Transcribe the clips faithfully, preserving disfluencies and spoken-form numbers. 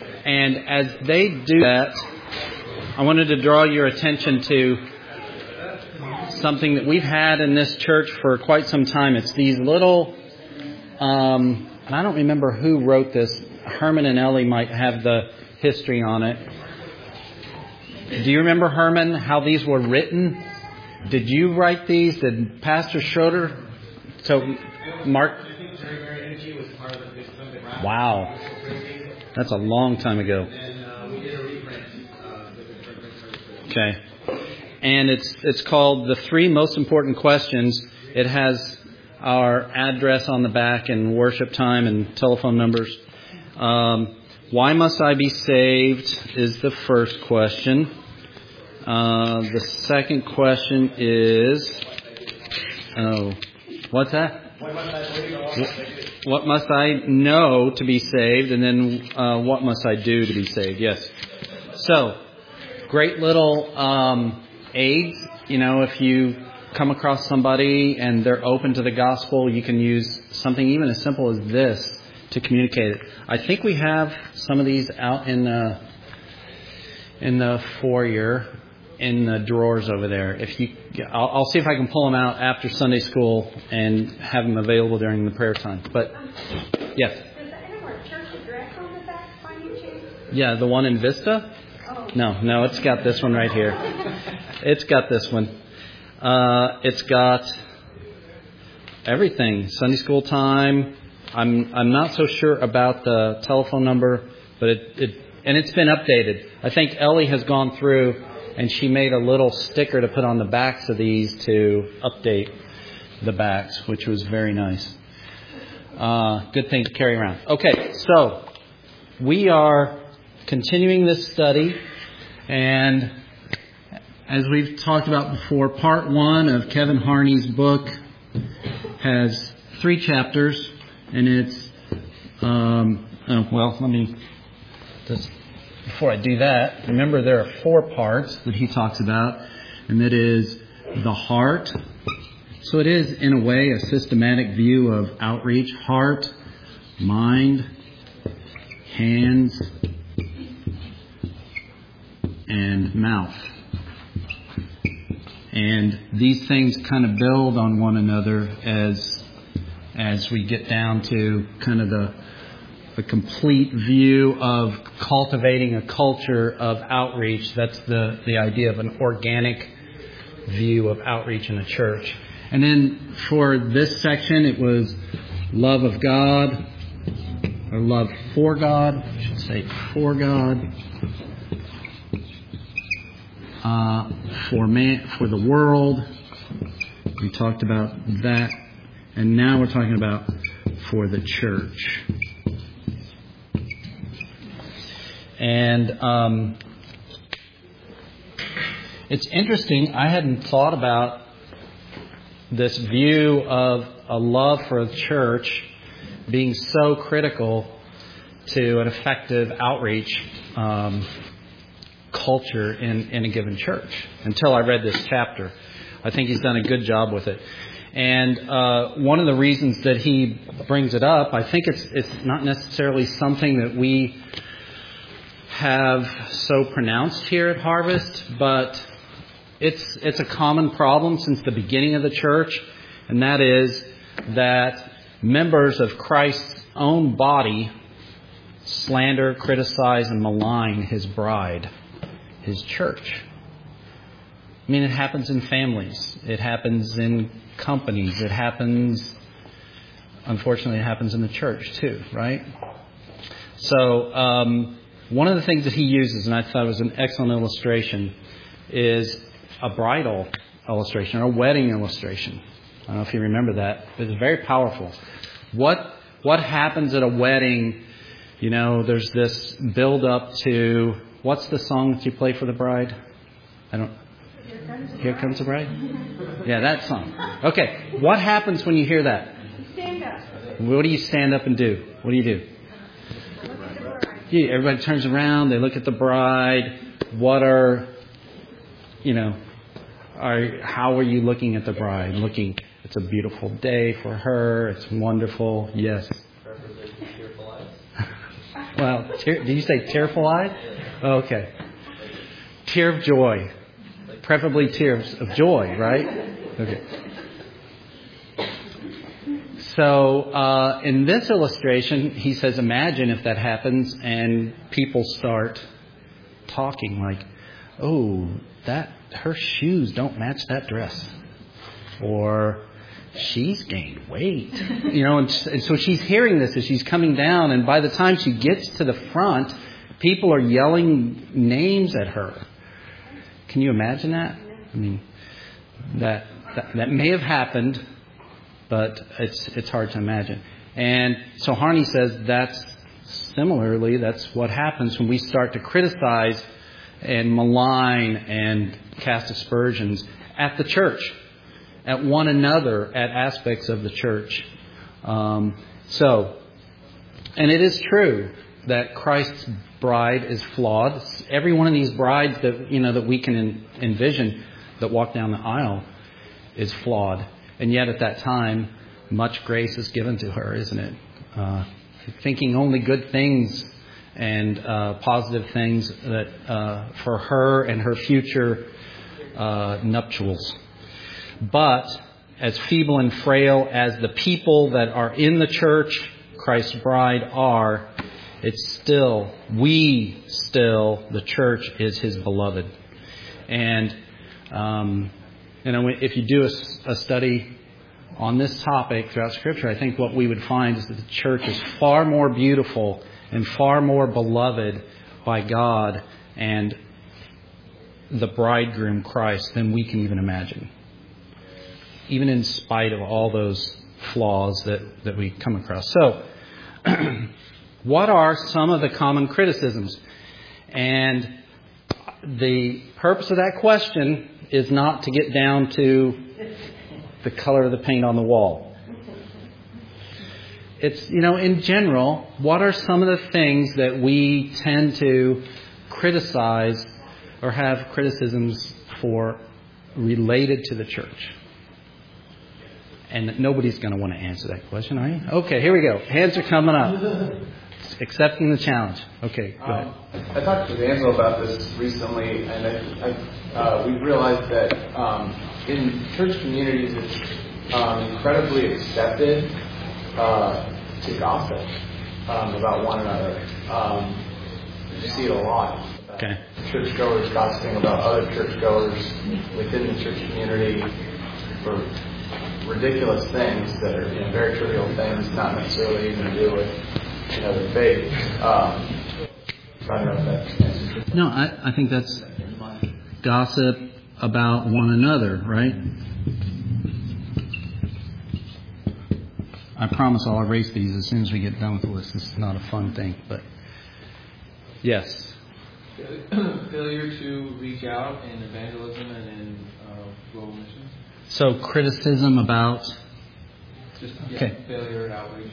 And as they do that, I wanted to draw your attention to something that we've had in this church for quite some time. It's these little, um, and I don't remember who wrote this. Herman and Ellie might have the history on it. Do you remember, Herman, how these were written? Did you write these? Did Pastor Schroeder? So, Mark? Wow. That's a long time ago. Okay. And it's it's called The Three Most Important Questions. It has our address on the back and worship time and telephone numbers. Um, why must I be saved is the first question. Uh, the second question is, oh, what's that? What must I know to be saved? And then uh, what must I do to be saved? Yes. So, great little um, aids. You know, if you come across somebody and they're open to the gospel, you can use something even as simple as this to communicate it. I think we have some of these out in the in the foyer, in the drawers over there. If you, I'll, I'll see if I can pull them out after Sunday school and have them available during the prayer time. But yes. Does that have our church address on the back by any chance? Yeah, the one in Vista? Oh. No, no, it's got this one right here. It's got this one. Uh, it's got everything. Sunday school time. I'm I'm not so sure about the telephone number, but it, it and it's been updated. I think Ellie has gone through and she made a little sticker to put on the backs of these to update the backs, which was very nice. Uh, good thing to carry around. Okay, so we are continuing this study, and as we've talked about before, part one of Kevin Harney's book has three chapters, and it's, um, oh, well, let me just, before I do that, remember there are four parts that he talks about, and that is the heart. So it is, in a way, a systematic view of outreach. Heart, mind, hands, and mouth. And these things kind of build on one another as as we get down to kind of the the complete view of cultivating a culture of outreach. That's the, the idea of an organic view of outreach in a church. And then for this section, it was love of God, or love for God, I should say for God, uh, for man, for the world. We talked about that. And now we're talking about for the church. And um, it's interesting. I hadn't thought about this view of a love for the church being so critical to an effective outreach um, culture in, in a given church until I read this chapter. I think he's done a good job with it. And uh, one of the reasons that he brings it up, I think it's it's not necessarily something that we have so pronounced here at Harvest, but it's it's a common problem since the beginning of the church, and that is that members of Christ's own body slander, criticize, and malign his bride, his church. I mean, it happens in families. It happens in companies. It happens, unfortunately, it happens in the church too, right? So um, one of the things that he uses, and I thought it was an excellent illustration, is a bridal illustration or a wedding illustration. I don't know if you remember that, but it's very powerful. What what happens at a wedding? You know, there's this build up to, what's the song that you play for the bride? I don't. Here Comes the Bride? Yeah, that song. Okay, what happens when you hear that? Stand up. What do you stand up and do? What do you do? Yeah, everybody turns around, they look at the bride. What are, you know, are how are you looking at the bride? Looking, it's a beautiful day for her, it's wonderful, yes. Well, tear, did you say tearful-eyed? Oh, okay. Tear of joy. Preferably tears of joy, right? Okay. So uh, in this illustration, he says, imagine if that happens and people start talking like, oh, that her shoes don't match that dress. Or she's gained weight. You know, and, and so she's hearing this as she's coming down. And by the time she gets to the front, people are yelling names at her. Can you imagine that? I mean, that that, that may have happened, but it's it's hard to imagine. And so Harney says that's similarly, that's what happens when we start to criticize and malign and cast aspersions at the church, at one another, at aspects of the church. Um, so, and it is true that Christ's bride is flawed. Every one of these brides that you know that we can en- envision that walk down the aisle is flawed, and yet at that time, much grace is given to her, isn't it? Uh, thinking only good things and uh, positive things that uh, for her and her future uh, nuptials. But as feeble and frail as the people that are in the church, Christ's bride, are, it's still, we still, the church is His beloved. And, um, you know, if you do a, a study on this topic throughout Scripture, I think what we would find is that the church is far more beautiful and far more beloved by God and the bridegroom Christ than we can even imagine. Even in spite of all those flaws that, that we come across. So, what are some of the common criticisms? And the purpose of that question is not to get down to the color of the paint on the wall. It's, you know, in general, what are some of the things that we tend to criticize or have criticisms for related to the church? And nobody's going to want to answer that question, are you? Okay, here we go. Hands are coming up. Accepting the challenge. Okay, go ahead. Um, I talked to Angela about this recently, and I, I, uh, we've realized that um, in church communities, it's um, incredibly accepted uh, to gossip um, about one another. Um, you see it a lot. Okay. Churchgoers gossiping about other churchgoers within the church community for ridiculous things that are, you know, very trivial things, not necessarily even to do with, you know, the faith. Um, I don't know if that's... No, I, I think that's gossip about one another, right? I promise I'll erase these as soon as we get done with the list. This is not a fun thing, but yes. Failure to reach out in evangelism and in uh, global missions. So criticism about... Just yeah, okay. Failure at outreach.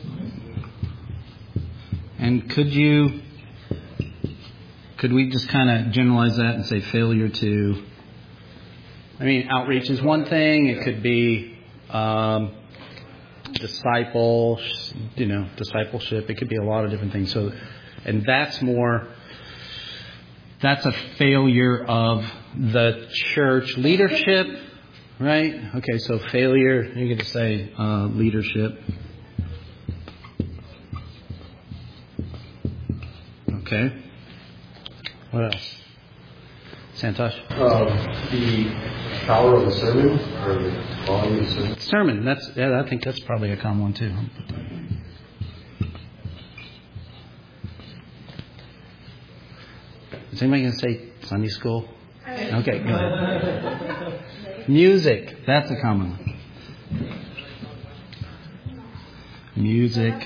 And could you... Could we just kind of generalize that and say failure to... I mean, outreach is one thing. It could be um, disciple, you know, discipleship. It could be a lot of different things. So, and that's more... That's a failure of the church leadership, right? Okay, so failure, you get to say uh, leadership. Okay. What else? Santosh? Uh, the power of the sermon, or the quality of the sermon. Sermon, that's, yeah, I think that's probably a common one too. Is anybody going to say Sunday school? Okay, go ahead. Music, that's a common one. Music.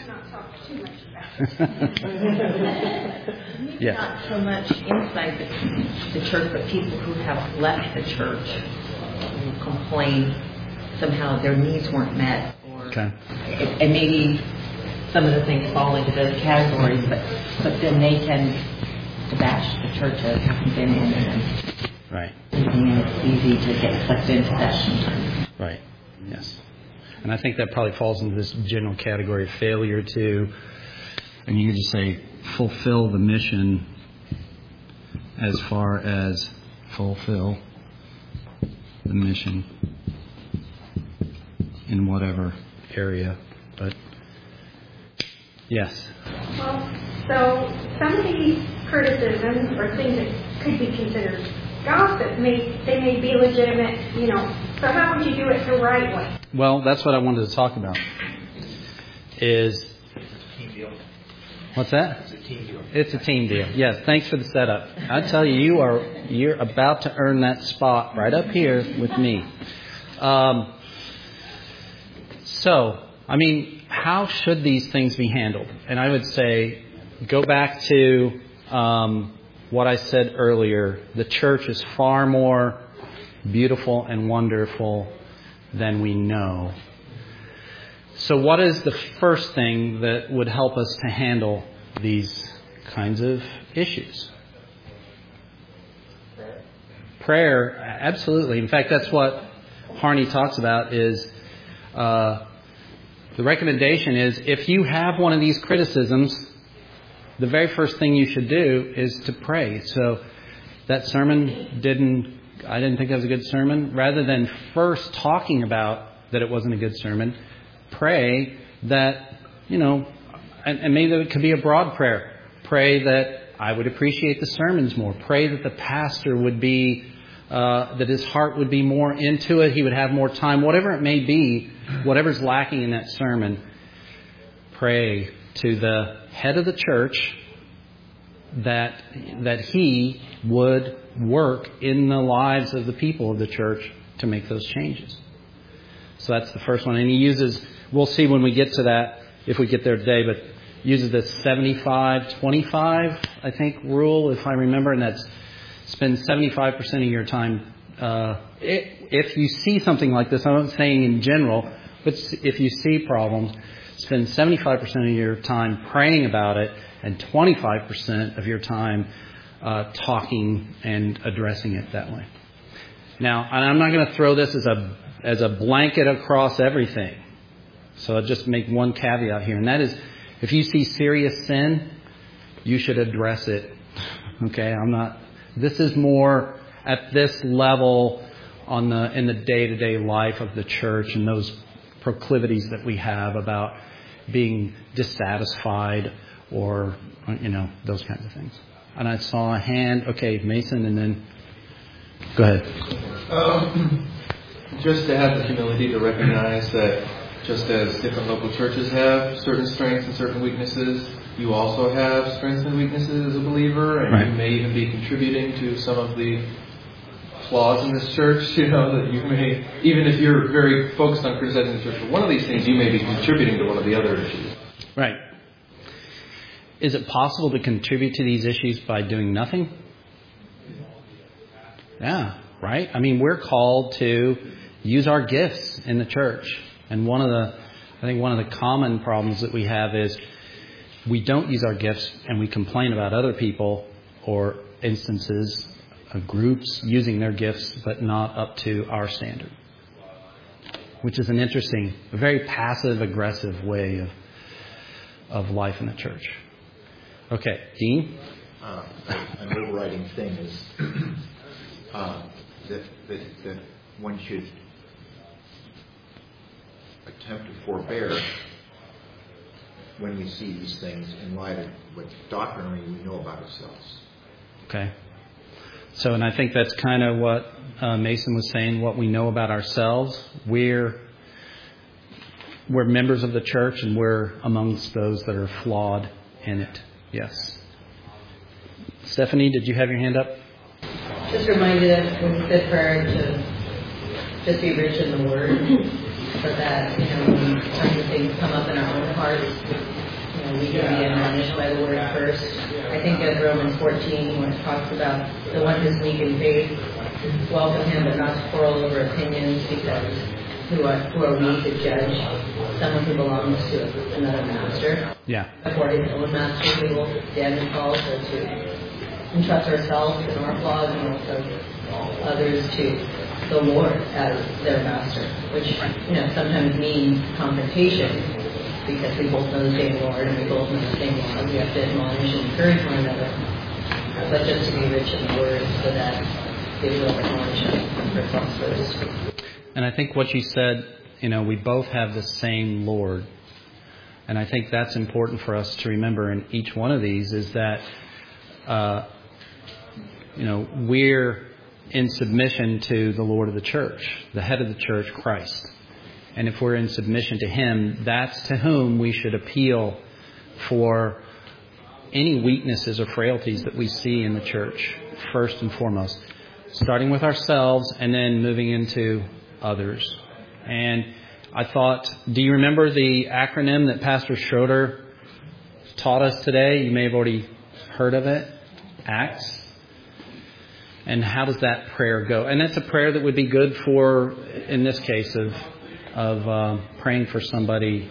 Yes. Not so much inside the, the church, but people who have left the church who complain somehow their needs weren't met. Or, okay. And maybe some of the things fall into those categories, but, but then they can bash the church that hasn't been in, and right. It's easy to get sucked into that sometimes. Right. Yes. And I think that probably falls into this general category of failure to and you could just say fulfill the mission as far as fulfill the mission in whatever area. But yes. Well, so some of these criticisms or things that could be considered gossip, may they may be legitimate, you know. So how would you do it the right way? Well, that's what I wanted to talk about. Is Team deal. what's that? It's a team deal. It's a team deal. Yes. Thanks for the setup. I tell you, you are you're about to earn that spot right up here with me. Um, so, I mean, how should these things be handled? And I would say, go back to um, what I said earlier. The church is far more beautiful and wonderful than we know. So what is the first thing that would help us to handle these kinds of issues? Prayer. Prayer, absolutely. In fact, that's what Harney talks about is uh, the recommendation is if you have one of these criticisms, the very first thing you should do is to pray. So that sermon didn't, I didn't think that was a good sermon. Rather than first talking about that it wasn't a good sermon, pray that, you know, and, and maybe it could be a broad prayer. Pray that I would appreciate the sermons more. Pray that the pastor would be, uh, that his heart would be more into it. He would have more time. Whatever it may be, whatever's lacking in that sermon, pray to the head of the church that that he would work in the lives of the people of the church to make those changes. So that's the first one. And he uses, we'll see when we get to that, if we get there today, but uses the seventy-five twenty-five, I think, rule, if I remember, and that's spend seventy-five percent of your time. Uh, if you see something like this, I'm not saying in general, but if you see problems, spend seventy-five percent of your time praying about it and twenty-five percent of your time uh, talking and addressing it that way. Now, and I'm not going to throw this as a as a blanket across everything. So I'll just make one caveat here, and that is, if you see serious sin, you should address it. Okay, I'm not. This is more at this level on the in the day-to-day life of the church and those proclivities that we have about being dissatisfied or, you know, those kinds of things. And I saw a hand. Okay, Mason, and then go ahead. Um, just to have the humility to recognize that just as different local churches have certain strengths and certain weaknesses, you also have strengths and weaknesses as a believer, and right. You may even be contributing to some of the flaws in this church, you know, that you may, even if you're very focused on criticizing the church for one of these things, you may be contributing to one of the other issues. Right. Is it possible to contribute to these issues by doing nothing? Yeah, right? I mean, we're called to use our gifts in the church. And one of the, I think one of the common problems that we have is we don't use our gifts and we complain about other people or instances of groups using their gifts but not up to our standard. Which is an interesting, a very passive-aggressive way of of life in the church. Okay, Dean? Uh, an overriding thing is uh, that, that, that one should attempt to forbear when we see these things in light of what doctrinally we know about ourselves. Okay. So, and I think that's kind of what uh, Mason was saying, what we know about ourselves. We're we're members of the church, and we're amongst those that are flawed in it. Yes. Stephanie, did you have your hand up? Just reminded us when we said prayer to just be rich in the Word, but that, you know, when kinds of things come up in our own hearts, you know, we can be admonished by the Word first. I think of Romans fourteen, when it talks about the one who's weak in faith, welcome him, but not to quarrel over opinions, because who are, who are we to judge someone who belongs to another master? Yeah. According to his own master, we will stand and fall, so to entrust ourselves and our flaws and also others to the Lord as their master, which, you know, sometimes means confrontation. because we both know the same Lord and we both know the same laws. We have to admonish and encourage one another, uh, but just to be rich in the Word so that they will admonish us for falsehoods. And I think what you said, you know, we both have the same Lord. And I think that's important for us to remember in each one of these is that, uh, you know, we're in submission to the Lord of the church, the head of the church, Christ. And if we're in submission to Him, that's to whom we should appeal for any weaknesses or frailties that we see in the church, first and foremost. Starting with ourselves and then moving into others. And I thought, do you remember the acronym that Pastor Schroeder taught us today? You may have already heard of it. ACTS. And how does that prayer go? And that's a prayer that would be good for, in this case, of of uh, praying for somebody.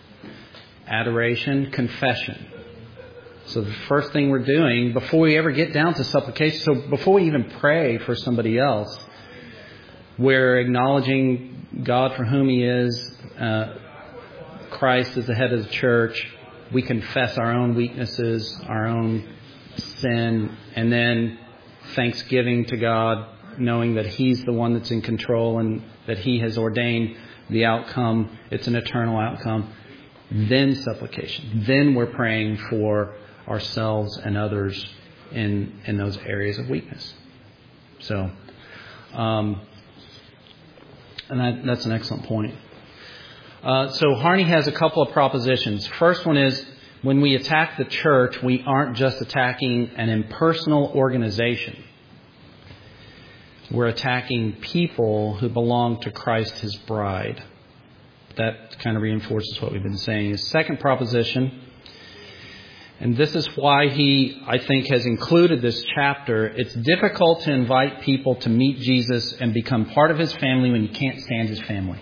Adoration, confession. So the first thing we're doing, before we ever get down to supplication, so before we even pray for somebody else, we're acknowledging God for whom He is, uh, Christ as the head of the church. We confess our own weaknesses, our own sin, and then thanksgiving to God, knowing that He's the one that's in control and that He has ordained the outcome. It's an eternal outcome. Then supplication. Then we're praying for ourselves and others in in those areas of weakness. So, um, and that, that's an excellent point. Uh, so Harney has a couple of propositions. First one is, when we attack the church, we aren't just attacking an impersonal organization. We're attacking people who belong to Christ, His bride. That kind of reinforces what we've been saying. His second proposition, and this is why he, I think, has included this chapter. It's difficult to invite people to meet Jesus and become part of His family when you can't stand His family.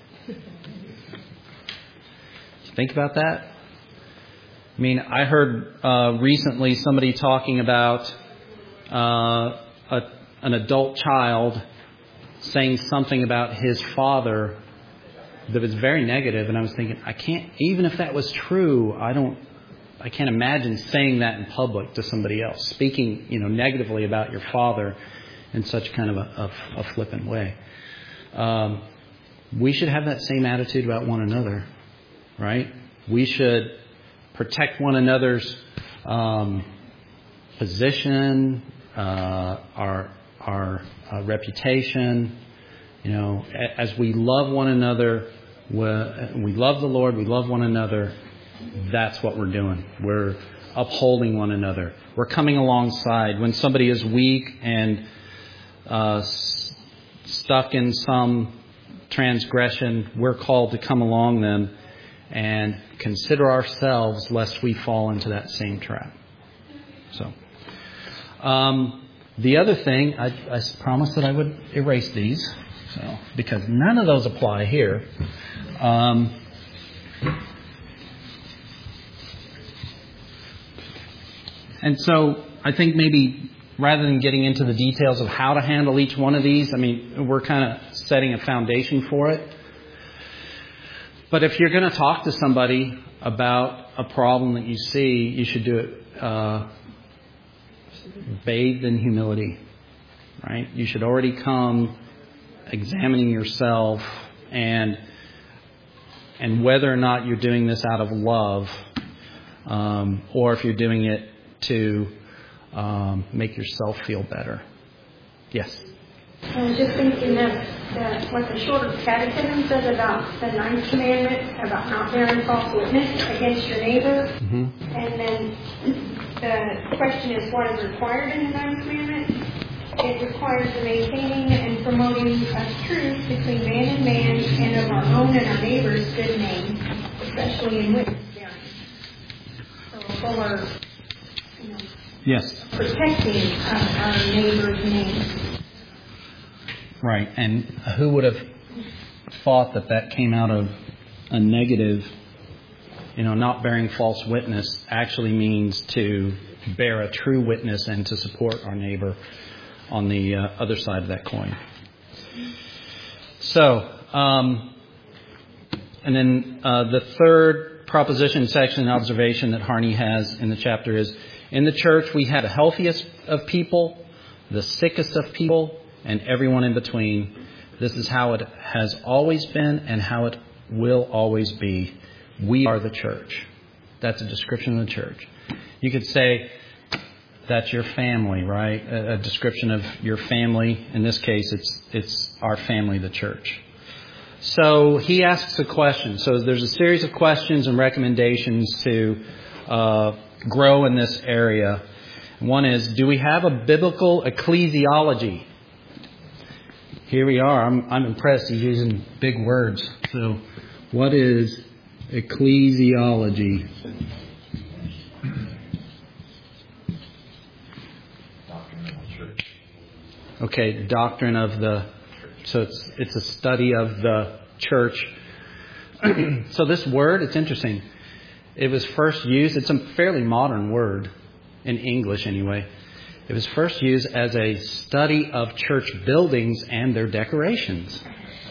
Think about that. I mean, I heard uh, recently somebody talking about uh, a, an adult child saying something about his father that was very negative, and I was thinking, I can't, even if that was true, I don't, I can't imagine saying that in public to somebody else, speaking, you know, negatively about your father in such kind of a, a, a flippant way. Um, we should have that same attitude about one another, right? We should protect one another's um, position, uh, our our uh, reputation. You know, as we love one another, we love the Lord, we love one another. That's what we're doing. We're upholding one another. We're coming alongside when somebody is weak and uh, s- stuck in some transgression. We're called to come along them and consider ourselves lest we fall into that same trap. So, um, the other thing, I, I promised that I would erase these, so because none of those apply here. Um, and so, I think maybe rather than getting into the details of how to handle each one of these, I mean, we're kind of setting a foundation for it. But if you're going to talk to somebody about a problem that you see, you should do it uh, bathed in humility, right? You should already come examining yourself and and whether or not you're doing this out of love, um, or if you're doing it to um, make yourself feel better. Yes. I was just thinking that, that what the Shorter Catechism says about the ninth commandment, about not bearing false witness against your neighbor. Mm-hmm. And then the question is, what is required in the ninth commandment? It requires the maintaining and promoting of truth between man and man and of our own and our neighbor's good name, especially in witness bearing. So for, you know, Yes. protecting of our neighbor's name. Right, and who would have thought that that came out of a negative, you know, not bearing false witness actually means to bear a true witness and to support our neighbor on the uh, other side of that coin. So, um, and then uh, the third proposition, section, and observation that Harney has in the chapter is, in the church we have the healthiest of people, the sickest of people, and everyone in between. This is how it has always been and how it will always be. We are the church. That's a description of the church. You could say that's your family, right? A, a description of your family. In this case, it's it's our family, the church. So he asks a question. So there's a series of questions and recommendations to uh, grow in this area. One is, do we have a biblical ecclesiology? Here we are. I'm, I'm impressed. He's using big words. So what is ecclesiology? Okay, doctrine of the, so it's it's a study of the church. So this word, it's interesting. It was first used, it's a fairly modern word, in English anyway. It was first used as a study of church buildings and their decorations.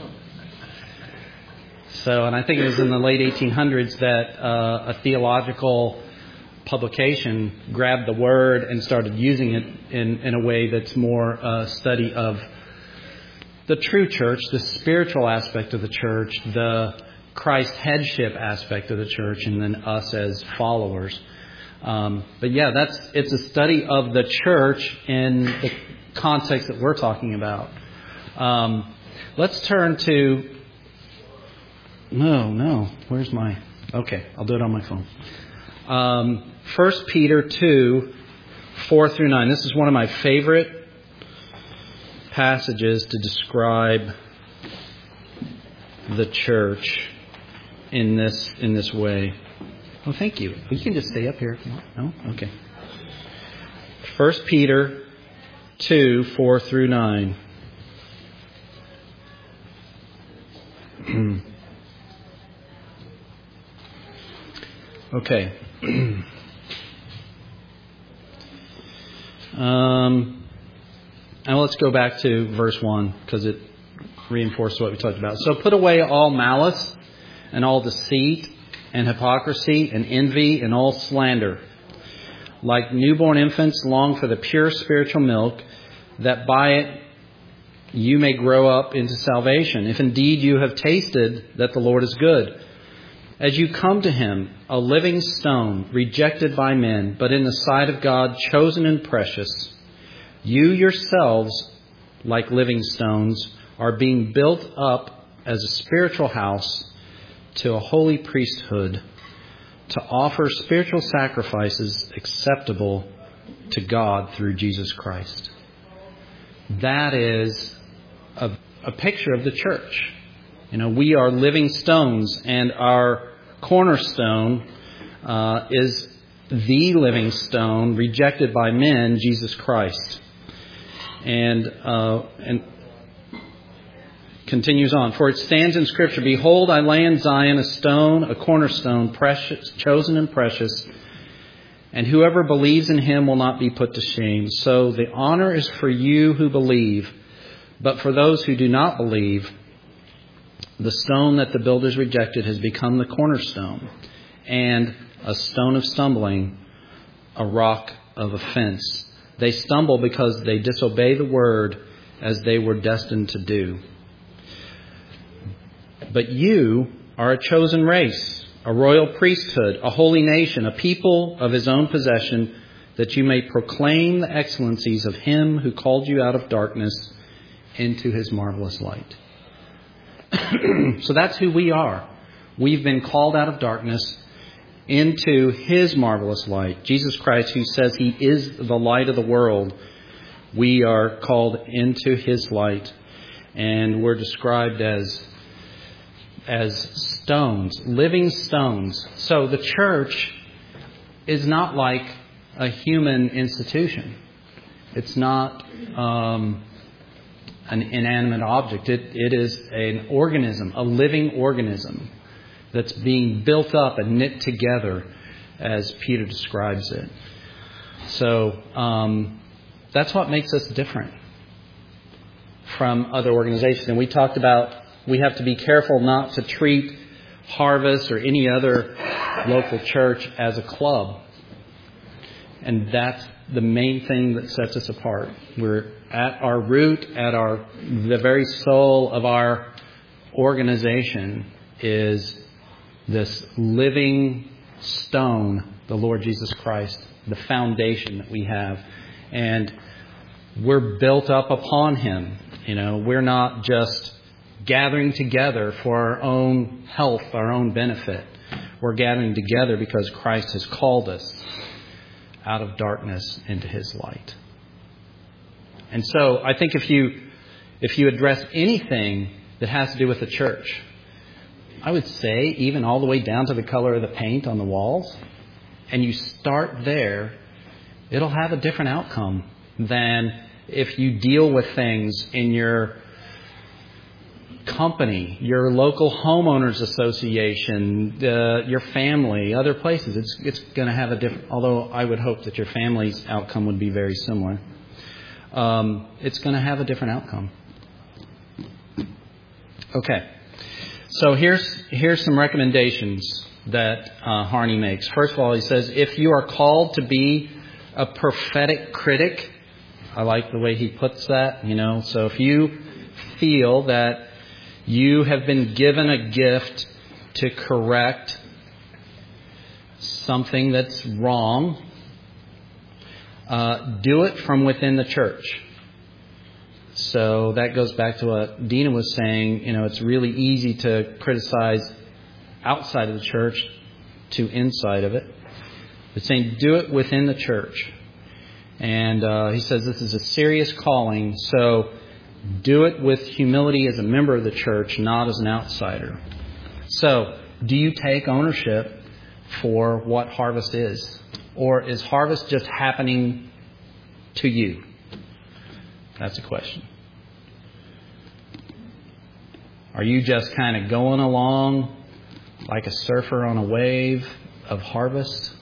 So, and I think it was in the late eighteen hundreds that uh, a theological publication grabbed the word and started using it in, in a way that's more a study of the true church, the spiritual aspect of the church, the Christ headship aspect of the church, and then us as followers. Um, but yeah, that's it's a study of the church in the context that we're talking about. Um, let's turn to... No, no. Where's my... Okay, I'll do it on my phone. Um, First Peter two, four through nine. This is one of my favorite passages to describe the church in this in this way. Oh, thank you. You can just stay up here if you want. No? Okay. First Peter two, four through nine. Okay. um, and let's go back to verse one because it reinforces what we talked about. So put away all malice and all deceit and hypocrisy and envy and all slander. Like newborn infants, long for the pure spiritual milk, that by it you may grow up into salvation, if indeed you have tasted that the Lord is good. As you come to him, a living stone, rejected by men, but in the sight of God, chosen and precious, you yourselves, like living stones, are being built up as a spiritual house to a holy priesthood, to offer spiritual sacrifices acceptable to God through Jesus Christ. That is a, a picture of the church. You know, we are living stones, and our cornerstone uh, is the living stone, rejected by men, Jesus Christ. And uh, and continues on. For it stands in Scripture, behold, I lay in Zion a stone, a cornerstone, precious, chosen and precious, and whoever believes in him will not be put to shame. So the honor is for you who believe, but for those who do not believe, the stone that the builders rejected has become the cornerstone, and a stone of stumbling, a rock of offense. They stumble because they disobey the word as they were destined to do. But you are a chosen race, a royal priesthood, a holy nation, a people of his own possession, that you may proclaim the excellencies of him who called you out of darkness into his marvelous light. So that's who we are. We've been called out of darkness into his marvelous light. Jesus Christ, who says he is the light of the world, we are called into his light. And we're described as, as stones, living stones. So the church is not like a human institution. It's not um, an inanimate object. It, it is an organism, a living organism that's being built up and knit together as Peter describes it. So um, that's what makes us different from other organizations. And we talked about we have to be careful not to treat Harvest or any other local church as a club. And that's the main thing that sets us apart. We're at our root, at our the very soul of our organization is this living stone, the Lord Jesus Christ, the foundation that we have. And we're built up upon Him. You know, we're not just gathering together for our own health, our own benefit. We're gathering together because Christ has called us out of darkness into His light. And so I think if you if you address anything that has to do with the church, I would say even all the way down to the color of the paint on the walls, and you start there, it'll have a different outcome than if you deal with things in your company, your local homeowners association, uh, your family, other places. It's it's going to have a different, although I would hope that your family's outcome would be very similar. Um, it's going to have a different outcome. Okay. So here's here's some recommendations that uh, Harney makes. First of all, he says, if you are called to be a prophetic critic, I like the way he puts that, you know. So if you feel that you have been given a gift to correct something that's wrong, uh, do it from within the church. So that goes back to what Dina was saying. You know, it's really easy to criticize outside of the church to inside of it. But saying do it within the church. And uh, he says this is a serious calling, so do it with humility as a member of the church, not as an outsider. So, do you take ownership for what Harvest is? Or is Harvest just happening to you? That's a question. Are you just kind of going along like a surfer on a wave of Harvest?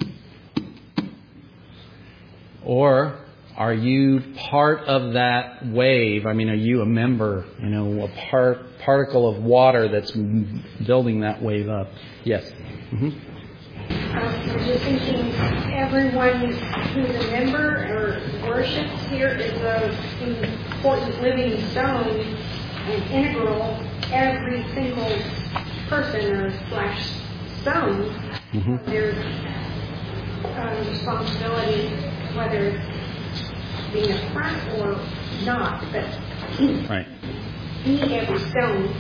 Or are you part of that wave? I mean, are you a member, you know, a part, particle of water that's building that wave up? Yes. Mm-hmm. Um, I'm just thinking everyone who's a member or worships here is an important living stone and integral. Every single person or slash stone, mm-hmm. there's uh, responsibility, whether it's being a front or not, but right. you need every stone.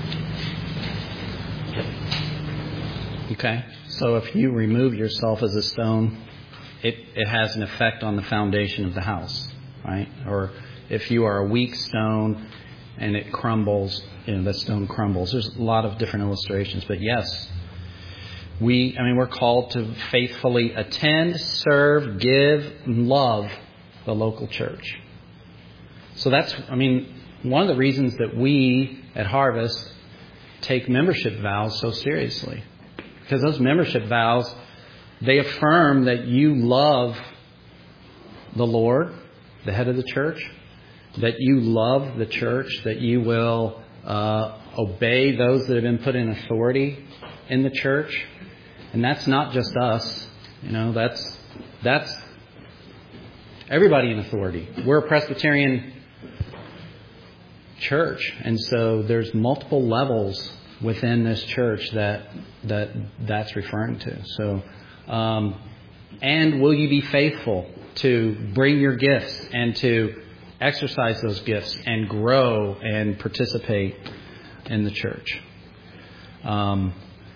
Okay. So if you remove yourself as a stone, it, it has an effect on the foundation of the house, right? Or if you are a weak stone and it crumbles, you know, the stone crumbles. There's a lot of different illustrations, but yes, we, I mean, we're called to faithfully attend, serve, give, and love the local church. So that's, I mean, one of the reasons that we at Harvest take membership vows so seriously. Because those membership vows, they affirm that you love the Lord, the head of the church, that you love the church, that you will uh, obey those that have been put in authority in the church. And that's not just us. You know, that's that's everybody in authority. We're a Presbyterian church, and so there's multiple levels within this church that that that's referring to. So, um, and will you be faithful to bring your gifts and to exercise those gifts and grow and participate in the church? Um,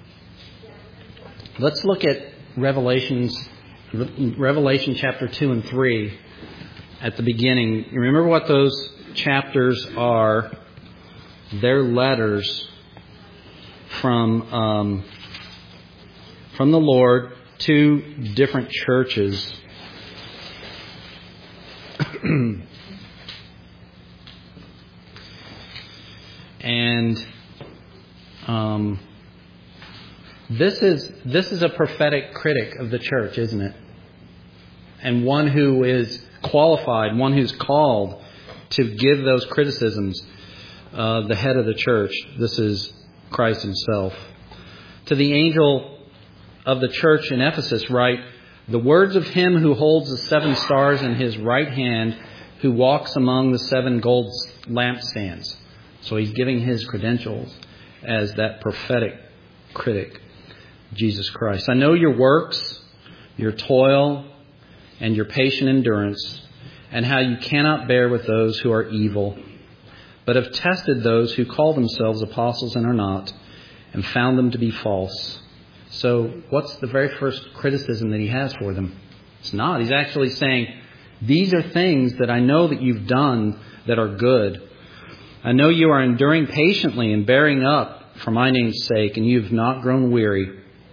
let's look at Revelations, Revelation chapter two and three at the beginning. Remember what those chapters are. They're letters from um, from the Lord to different churches. And um, this is this is a prophetic critic of the church, isn't it? And one who is qualified, one who's called to give those criticisms, uh, the head of the church. This is Christ himself. To the angel of the church in Ephesus write, "The words of him who holds the seven stars in his right hand, who walks among the seven gold lampstands." So he's giving his credentials as that prophetic critic, Jesus Christ. "I know your works, your toil, and your patient endurance, and how you cannot bear with those who are evil, but have tested those who call themselves apostles and are not, and found them to be false." So what's the very first criticism that he has for them? It's not. He's actually saying, these are things that I know that you've done that are good. I know you are enduring patiently and bearing up for my name's sake, and you have not grown weary.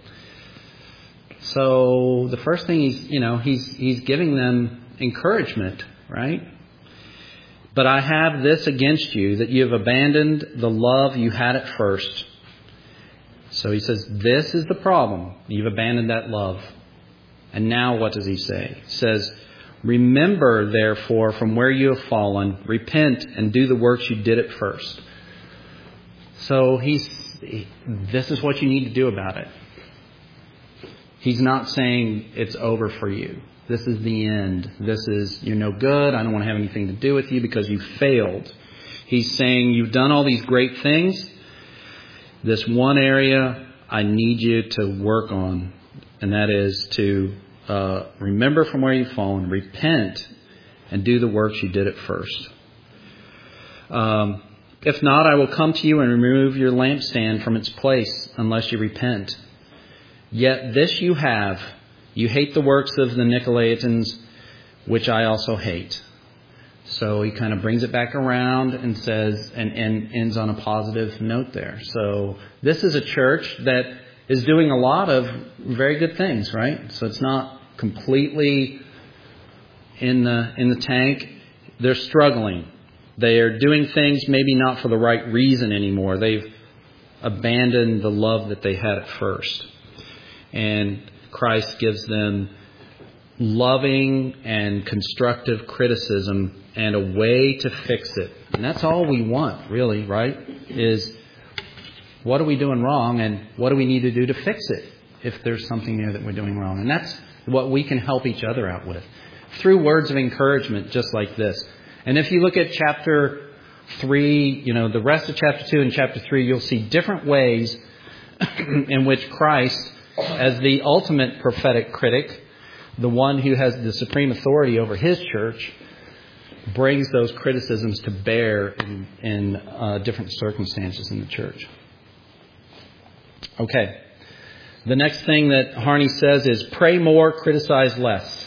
So the first thing he's, you know, he's he's giving them encouragement, right? "But I have this against you, that you have abandoned the love you had at first." So he says, this is the problem. You've abandoned that love. And now what does he say? He says, "Remember, therefore, from where you have fallen, repent and do the works you did at first." So he's, this is what you need to do about it. He's not saying it's over for you. This is the end. This is, you're no good. I don't want to have anything to do with you because you failed. He's saying, you've done all these great things. This one area I need you to work on, and that is to uh, remember from where you've fallen, repent, and do the works you did at first. Um, if not, I will come to you and remove your lampstand from its place unless you repent. Yet this you have, you hate the works of the Nicolaitans, which I also hate. So he kind of brings it back around and says, and, and ends on a positive note there. So this is a church that is doing a lot of very good things, right? So it's not completely in the in the tank. They're struggling. They are doing things maybe not for the right reason anymore. They've abandoned the love that they had at first. And Christ gives them loving and constructive criticism and a way to fix it. And that's all we want, really, right? Is what are we doing wrong and what do we need to do to fix it if there's something there that we're doing wrong? And that's what we can help each other out with through words of encouragement just like this. And if you look at chapter three, you know, the rest of chapter two and chapter three, you'll see different ways in which Christ, as the ultimate prophetic critic, the one who has the supreme authority over his church, brings those criticisms to bear in, in uh, different circumstances in the church. Okay. The next thing that Harney says is pray more, criticize less.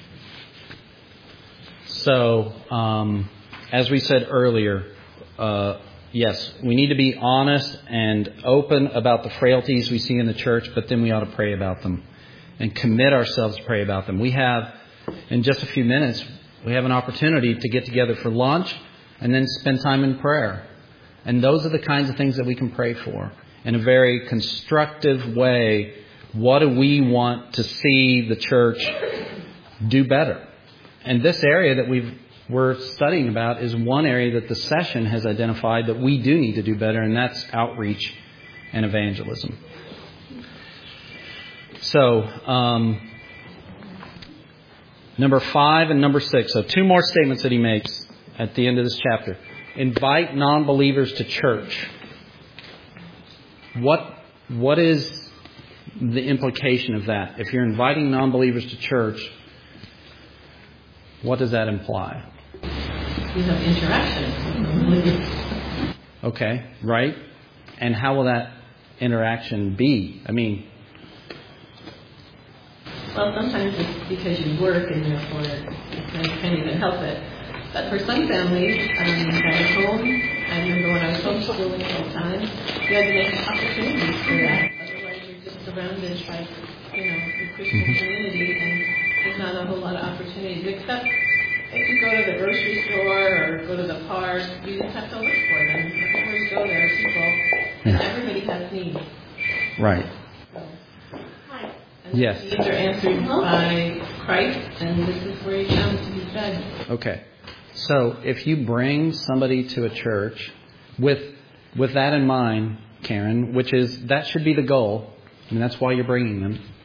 So, um, as we said earlier, uh, yes, we need to be honest and open about the frailties we see in the church, but then we ought to pray about them and commit ourselves to pray about them. We have, in just a few minutes, we have an opportunity to get together for lunch and then spend time in prayer. And those are the kinds of things that we can pray for in a very constructive way. What do we want to see the church do better? And this area that we've, we're studying about is one area that the session has identified that we do need to do better, and that's outreach and evangelism. So, um, number five and number six. So two more statements that he makes at the end of this chapter. Invite non-believers to church. What, what is the implication of that? If you're inviting non-believers to church, what does that imply? You have interaction. Okay, right? And how will that interaction be? I mean... Well, sometimes it's because you work and therefore you can't even help it. But for some families, um, at home, I remember when I was homeschooling all the time, you had to make opportunities for that. Otherwise, you're just surrounded by, you know, the Christian mm-hmm. community, and there's not a whole lot of opportunities. Except if you go to the grocery store or go to the park, you just have to look for them. Everywhere you go, there are people, and everybody has needs. Right. So, and yes. Needs are answered by Christ, and this is where he comes to be fed. Okay. So if you bring somebody to a church with with that in mind, Karen, which is that should be the goal. I mean, that's why you're bringing them.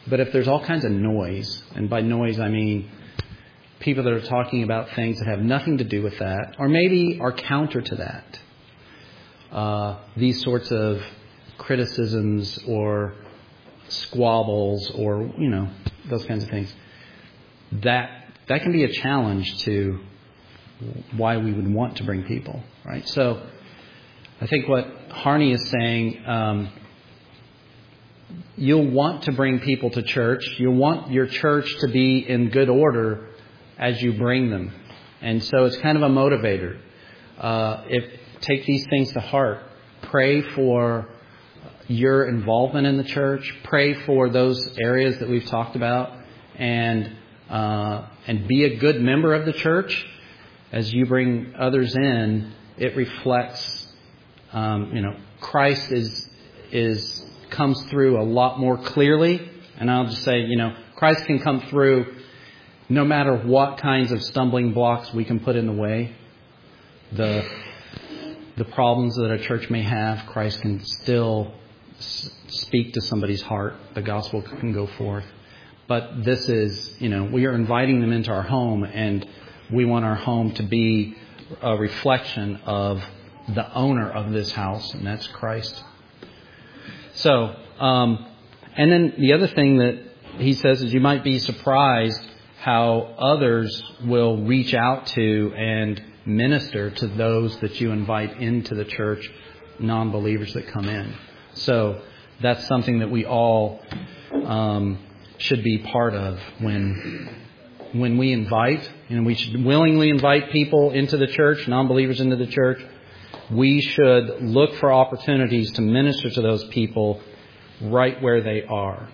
But if there's all kinds of noise, and by noise I mean people that are talking about things that have nothing to do with that, or maybe are counter to that, uh, these sorts of criticisms or squabbles or, you know, those kinds of things, that that can be a challenge to why we would want to bring people, right? So I think what Harney is saying, um, you'll want to bring people to church. You'll want your church to be in good order as you bring them. And so it's kind of a motivator. Uh, if take these things to heart. Pray for your involvement in the church. Pray for those areas that we've talked about. And uh, and be a good member of the church. As you bring others in, it reflects, um, you know, Christ is is comes through a lot more clearly. And I'll just say, you know, Christ can come through no matter what kinds of stumbling blocks we can put in the way. The the problems that a church may have, Christ can still s- speak to somebody's heart. The gospel can go forth. But this is, you know, we are inviting them into our home, and we want our home to be a reflection of the owner of this house, and that's Christ. So, um, and then the other thing that he says is you might be surprised how others will reach out to and minister to those that you invite into the church, non-believers that come in. So that's something that we all um, should be part of when when we invite. You know, we should willingly invite people into the church, non-believers into the church. We should look for opportunities to minister to those people right where they are.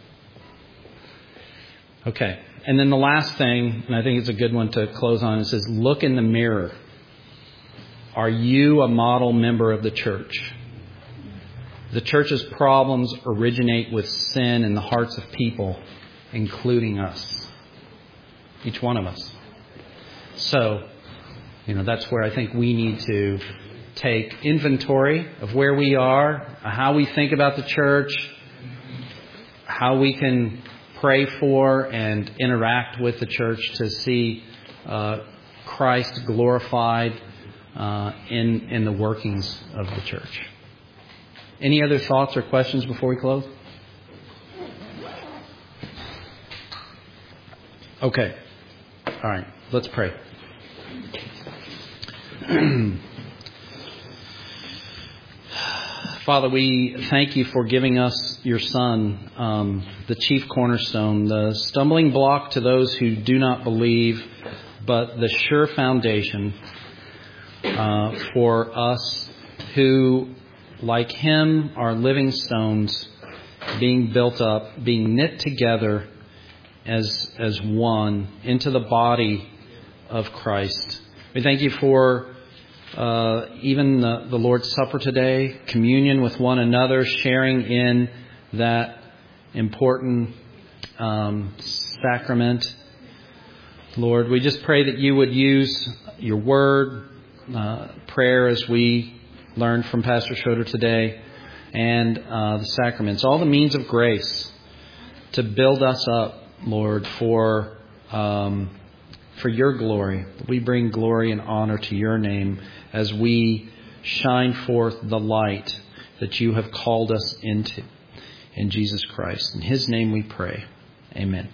Okay. And then the last thing, and I think it's a good one to close on, it says, look in the mirror. Are you a model member of the church? The church's problems originate with sin in the hearts of people, including us. Each one of us. So, you know, that's where I think we need to take inventory of where we are, how we think about the church, how we can pray for and interact with the church to see uh, Christ glorified uh, in in the workings of the church. Any other thoughts or questions before we close? Okay. All right. Let's pray. Father, we thank you for giving us your Son, um, the chief cornerstone, the stumbling block to those who do not believe, but the sure foundation uh, for us who, like him, are living stones, being built up, being knit together as as one into the body of Christ. We thank you for Uh, even the, the Lord's Supper today, communion with one another, sharing in that important um, sacrament. Lord, we just pray that you would use your word, uh, prayer as we learned from Pastor Schroeder today, and uh, the sacraments, all the means of grace to build us up, Lord, for um, for your glory. We bring glory and honor to your name as we shine forth the light that you have called us into. In Jesus Christ. In his name we pray. Amen.